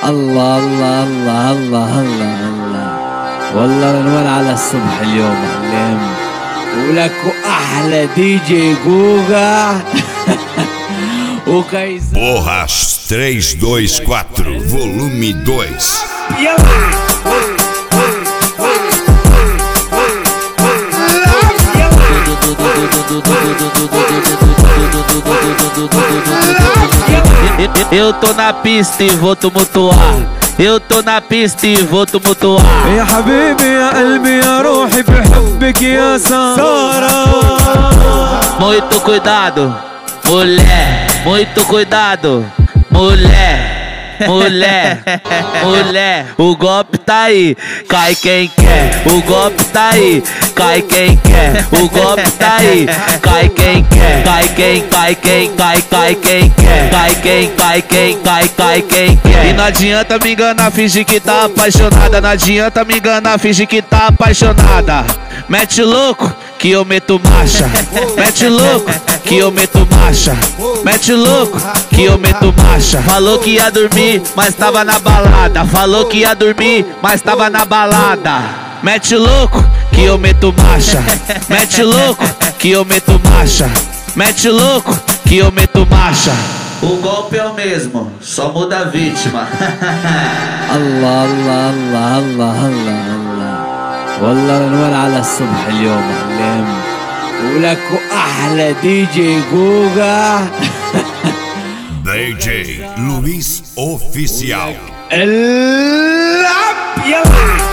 الله الله الله الله الله الله. والله رنوان على الصبح اليوم علم ولك احلى دي جي جوجا وكايزر. Porras 324 volume 2. Eu tô na pista e vou tumultuar. Eu tô na pista e vou tumultuar. يا حبيبي يا قلبي يا روحي بحبك يا سارة. Muito cuidado, mulher. Muito cuidado, mulher. Mulher, mulher, o golpe tá aí, cai quem quer. O golpe tá aí, cai quem quer. O golpe tá aí, cai quem quer. Cai quem quem, cai quem quer. Cai quem cai quem quer. E não adianta me enganar, fingir que tá apaixonada. Não adianta me enganar, fingir que tá apaixonada. Mete louco que eu meto marcha. Mete louco que eu meto marcha. Mete louco que eu meto marcha. Falou que ia dormir, mas tava na balada. Falou que ia dormir, mas tava na balada. Mete louco que eu meto marcha. Mete louco que eu meto marcha. Mete louco que eu meto marcha. O golpe é o mesmo, só muda a vítima. الله الله الله الله الله الله. والله رنوان على الصبح اليوم علم ولك احلى دي جي جوجا DJ Luiz Oficial. العب يلا.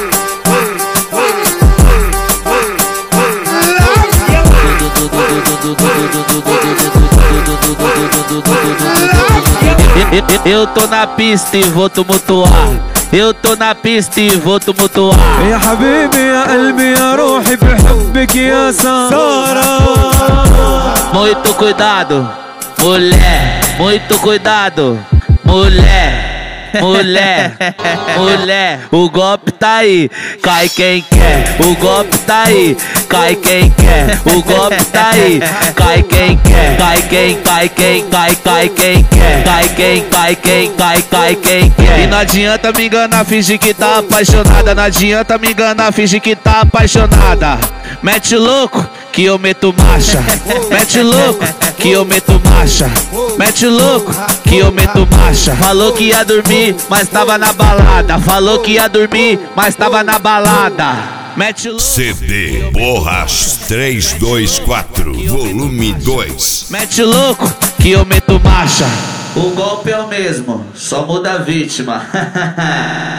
Eu tô na pista e vou tumultuar. Eu tô na pista e vou tumultuar. يا حبيبي يا قلبي يا روحي بحبك يا سارة. Muito cuidado, mulher. Muito cuidado, mulher. Mulher, mulher, o golpe tá aí, cai quem quer. O golpe tá aí, cai quem quer. O golpe tá aí, cai quem quer. Cai quem cai quem quer. Cai quem cai quem quer. E não adianta me enganar, fingir que tá apaixonada. Não adianta me enganar, fingir que tá apaixonada. Mete louco que eu meto marcha. Mete louco que eu meto marcha. Mete louco que eu meto marcha. Falou que ia dormir, mas tava na balada. Falou que ia dormir, mas tava na balada. Mete louco. CD Porras 324 volume 2. Mete louco que eu meto marcha. O golpe é o mesmo, só muda a vítima.